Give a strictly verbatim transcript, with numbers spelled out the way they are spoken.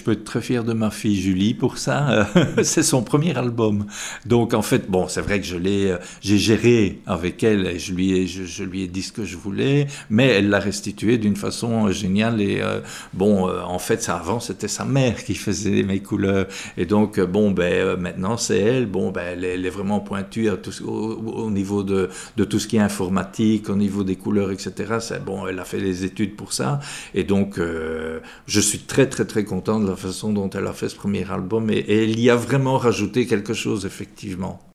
peux être très fier de ma fille Julie pour ça. C'est son premier album. Donc en fait, bon, c'est vrai que je l'ai, j'ai géré avec elle et je lui ai, je, je lui ai dit ce que je voulais, mais elle l'a restitué d'une façon géniale. Et euh, bon, euh, en fait, ça avant c'était sa mère qui faisait mes couleurs. Et donc euh, bon, ben euh, maintenant c'est elle. Bon, ben elle, est- elle est vraiment pointue à tout, ce- au, au niveau de, de tout ce qui est informatique, au niveau des couleurs, et cetera. C'est bon, elle a fait les études pour ça. Et donc euh, je suis très très très content de la façon dont elle a fait ce premier album et, et elle y a vraiment rajouté quelque chose effectivement.